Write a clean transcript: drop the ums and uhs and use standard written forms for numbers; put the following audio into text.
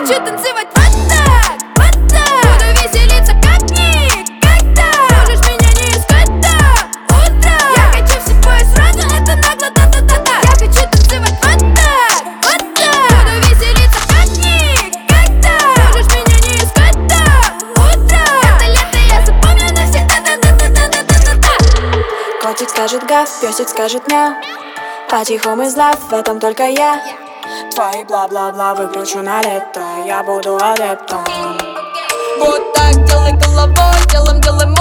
хочу танцевать вот так, вот так. Буду веселиться как никогда. Можешь меня не искать до утра. Я хочу все твое сразу, это нагло, та-та-та-та. Я хочу танцевать вот так, вот так. Буду веселиться как никогда. Можешь меня не искать до утра. Это лето я запомню навсегда, та-та-та-та-та-та-та. Котик скажет гав, песик скажет мяу. По-тихому из лав, в этом только я. Твои бла-бла-бла выкручу на лето. Я буду адептом. Вот так делай головой, делаем